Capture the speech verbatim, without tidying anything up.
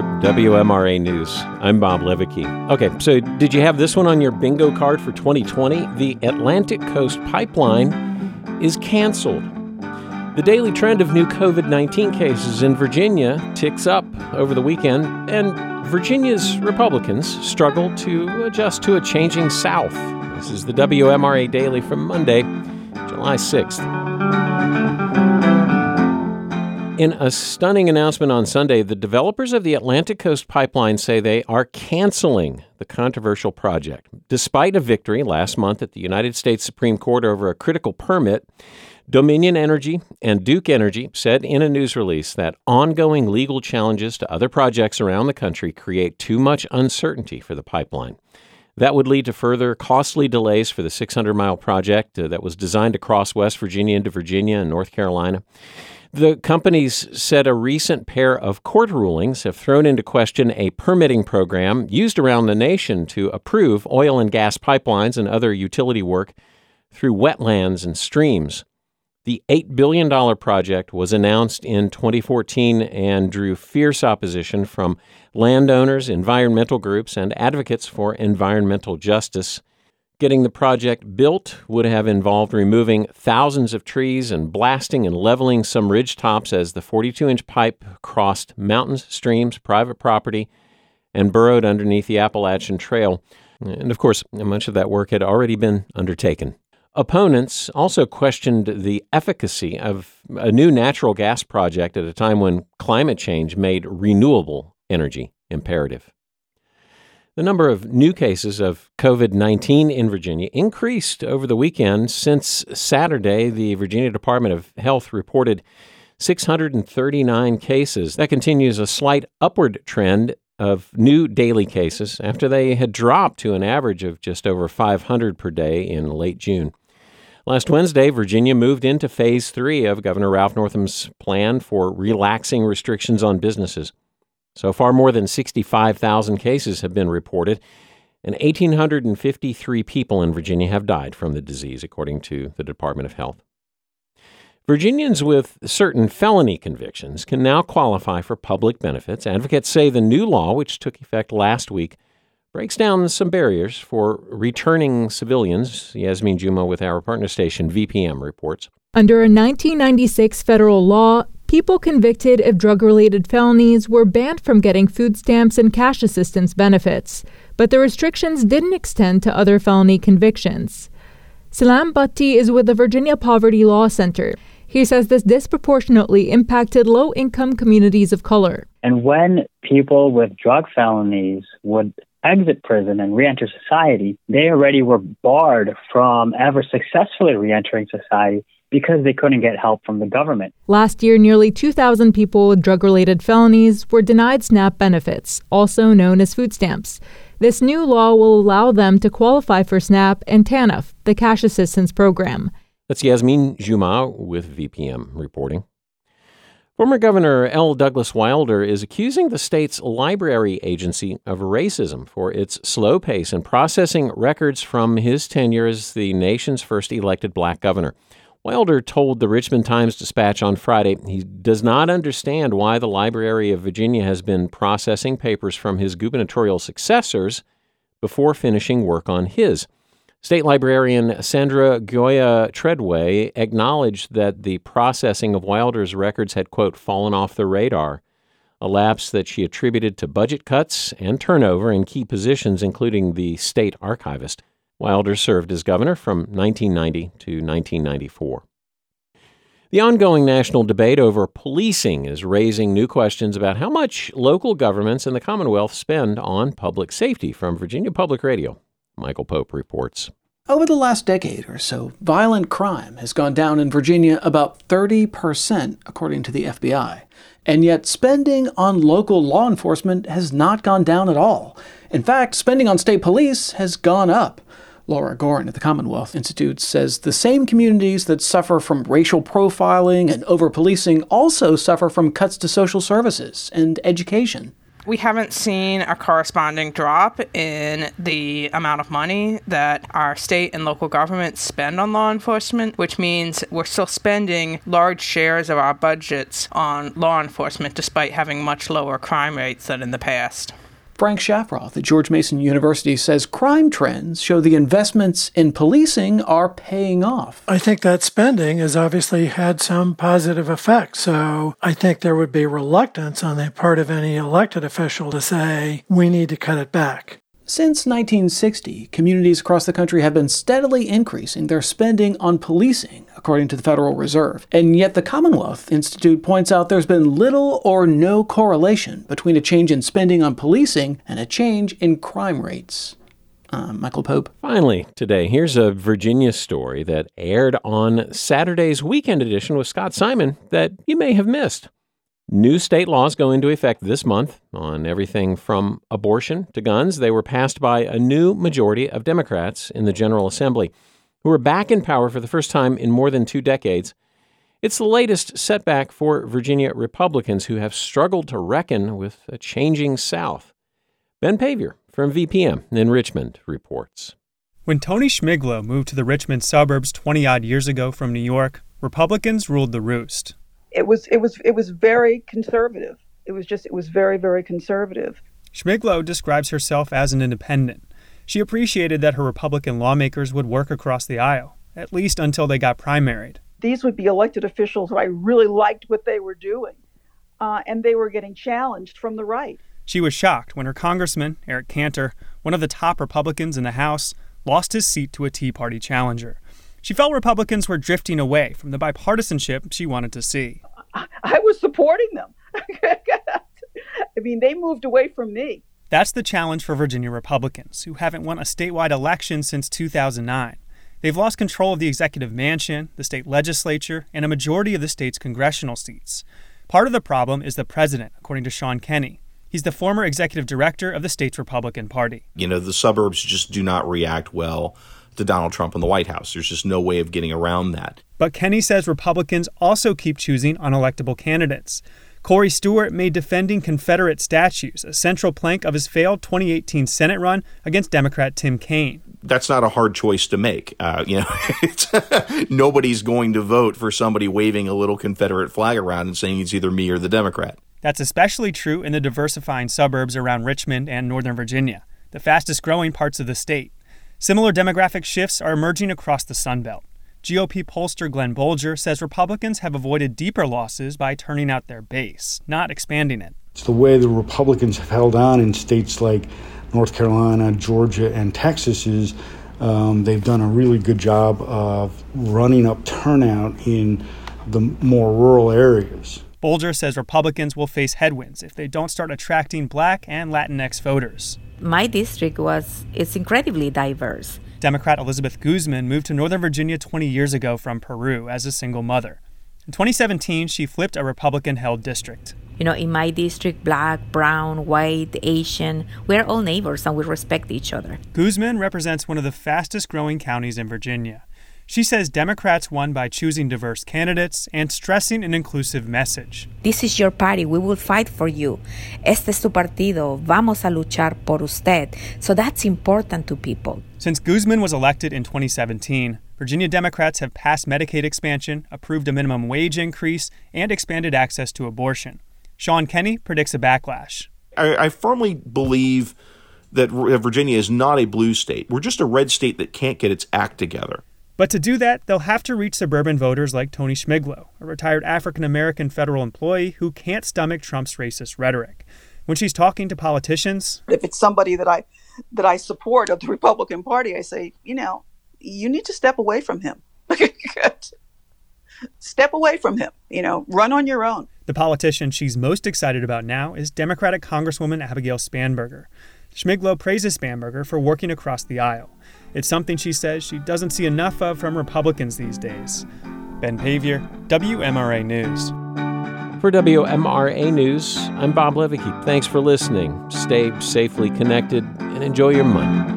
W M R A News. I'm Bob Levicki. Okay, so did you have this one on your bingo card for twenty twenty? The Atlantic Coast Pipeline is canceled. The daily trend of new covid nineteen cases in Virginia ticks up over the weekend, and Virginia's Republicans struggle to adjust to a changing South. This is the W M R A Daily from Monday, July sixth. In a stunning announcement on Sunday, the developers of the Atlantic Coast Pipeline say they are canceling the controversial project. Despite a victory last month at the United States Supreme Court over a critical permit, Dominion Energy and Duke Energy said in a news release that ongoing legal challenges to other projects around the country create too much uncertainty for the pipeline. That would lead to further costly delays for the six hundred mile project uh, that was designed to cross West Virginia into Virginia and North Carolina. The companies said a recent pair of court rulings have thrown into question a permitting program used around the nation to approve oil and gas pipelines and other utility work through wetlands and streams. The eight billion dollars project was announced in twenty fourteen and drew fierce opposition from landowners, environmental groups, and advocates for environmental justice. Getting the project built would have involved removing thousands of trees and blasting and leveling some ridge tops as the forty-two inch pipe crossed mountains, streams, private property, and burrowed underneath the Appalachian Trail. And of course, much of that work had already been undertaken. Opponents also questioned the efficacy of a new natural gas project at a time when climate change made renewable energy imperative. The number of new cases of covid nineteen in Virginia increased over the weekend. Since Saturday, the Virginia Department of Health reported six hundred thirty-nine cases. That continues a slight upward trend of new daily cases after they had dropped to an average of just over five hundred per day in late June. Last Wednesday, Virginia moved into phase three of Governor Ralph Northam's plan for relaxing restrictions on businesses. So far, more than sixty-five thousand cases have been reported, and one thousand eight hundred fifty-three people in Virginia have died from the disease, according to the Department of Health. Virginians with certain felony convictions can now qualify for public benefits. Advocates say the new law, which took effect last week, breaks down some barriers for returning civilians. Yasmin Juma with our partner station V P M reports. Under a nineteen ninety-six federal law, people convicted of drug-related felonies were banned from getting food stamps and cash assistance benefits, but the restrictions didn't extend to other felony convictions. Salam Bhatti is with the Virginia Poverty Law Center. He says this disproportionately impacted low-income communities of color. And when people with drug felonies would exit prison and reenter society, they already were barred from ever successfully reentering society because they couldn't get help from the government. Last year, nearly two thousand people with drug-related felonies were denied SNAP benefits, also known as food stamps. This new law will allow them to qualify for SNAP and TANF, the cash assistance program. That's Yasmin Juma with V P M reporting. Former Governor L. Douglas Wilder is accusing the state's library agency of racism for its slow pace in processing records from his tenure as the nation's first elected black governor. Wilder told the Richmond Times-Dispatch on Friday he does not understand why the Library of Virginia has been processing papers from his gubernatorial successors before finishing work on his. State librarian Sandra Goya Treadway acknowledged that the processing of Wilder's records had, quote, fallen off the radar, a lapse that she attributed to budget cuts and turnover in key positions, including the state archivist. Wilder served as governor from nineteen ninety to nineteen ninety-four. The ongoing national debate over policing is raising new questions about how much local governments and the Commonwealth spend on public safety. From Virginia Public Radio, Michael Pope reports. Over the last decade or so, violent crime has gone down in Virginia about thirty percent, according to the F B I. And yet spending on local law enforcement has not gone down at all. In fact, spending on state police has gone up. Laura Gorin at the Commonwealth Institute says the same communities that suffer from racial profiling and over-policing also suffer from cuts to social services and education. We haven't seen a corresponding drop in the amount of money that our state and local governments spend on law enforcement, which means we're still spending large shares of our budgets on law enforcement despite having much lower crime rates than in the past. Frank Shafroth at George Mason University says crime trends show the investments in policing are paying off. I think that spending has obviously had some positive effect. So I think there would be reluctance on the part of any elected official to say, we need to cut it back. Since nineteen sixty, communities across the country have been steadily increasing their spending on policing, according to the Federal Reserve. And yet the Commonwealth Institute points out there's been little or no correlation between a change in spending on policing and a change in crime rates. Uh, Michael Pope. Finally, today, here's a Virginia story that aired on Saturday's Weekend Edition with Scott Simon that you may have missed. New state laws go into effect this month on everything from abortion to guns. They were passed by a new majority of Democrats in the General Assembly, who are back in power for the first time in more than two decades. It's the latest setback for Virginia Republicans who have struggled to reckon with a changing South. Ben Paviour from V P M in Richmond reports. When Tony Schmiglo moved to the Richmond suburbs twenty-odd years ago from New York, Republicans ruled the roost. It was it was it was very conservative. It was just it was very, very conservative. Schmiglo describes herself as an independent. She appreciated that her Republican lawmakers would work across the aisle, at least until they got primaried. These would be elected officials who I really liked what they were doing, uh, and they were getting challenged from the right. She was shocked when her congressman, Eric Cantor, one of the top Republicans in the House, lost his seat to a Tea Party challenger. She felt Republicans were drifting away from the bipartisanship she wanted to see. I was supporting them. I mean, they moved away from me. That's the challenge for Virginia Republicans, who haven't won a statewide election since two thousand nine. They've lost control of the executive mansion, the state legislature, and a majority of the state's congressional seats. Part of the problem is the president, according to Sean Kenney. He's the former executive director of the state's Republican Party. You know, the suburbs just do not react well to Donald Trump in the White House. There's just no way of getting around that. But Kenney says Republicans also keep choosing unelectable candidates. Corey Stewart made defending Confederate statues a central plank of his failed twenty eighteen Senate run against Democrat Tim Kaine. That's not a hard choice to make. Uh, you know, it's, nobody's going to vote for somebody waving a little Confederate flag around and saying it's either me or the Democrat. That's especially true in the diversifying suburbs around Richmond and Northern Virginia, the fastest growing parts of the state. Similar demographic shifts are emerging across the Sun Belt. G O P pollster Glenn Bolger says Republicans have avoided deeper losses by turning out their base, not expanding it. It's the way the Republicans have held on in states like North Carolina, Georgia, and Texas is um, they've done a really good job of running up turnout in the more rural areas. Bolger says Republicans will face headwinds if they don't start attracting Black and Latinx voters. My district was it's incredibly diverse. Democrat Elizabeth Guzman moved to Northern Virginia twenty years ago from Peru as a single mother. In twenty seventeen, she flipped a Republican-held district. You know, in my district, Black, brown, white, Asian, we're all neighbors and we respect each other. Guzman represents one of the fastest-growing counties in Virginia. She says Democrats won by choosing diverse candidates and stressing an inclusive message. This is your party. We will fight for you. Este es su partido. Vamos a luchar por usted. So that's important to people. Since Guzman was elected in twenty seventeen, Virginia Democrats have passed Medicaid expansion, approved a minimum wage increase, and expanded access to abortion. Sean Kenney predicts a backlash. I, I firmly believe that Virginia is not a blue state. We're just a red state that can't get its act together. But to do that, they'll have to reach suburban voters like Tony Schmiglo, a retired African-American federal employee who can't stomach Trump's racist rhetoric. When she's talking to politicians, if it's somebody that I that I support of the Republican Party, I say, you know, you need to step away from him. Step away from him, you know, run on your own. The politician she's most excited about now is Democratic Congresswoman Abigail Spanberger. Schmiglo praises Spanberger for working across the aisle. It's something she says she doesn't see enough of from Republicans these days. Ben Paviour, W M R A News. For W M R A News, I'm Bob Levicki. Thanks for listening. Stay safely connected and enjoy your Monday.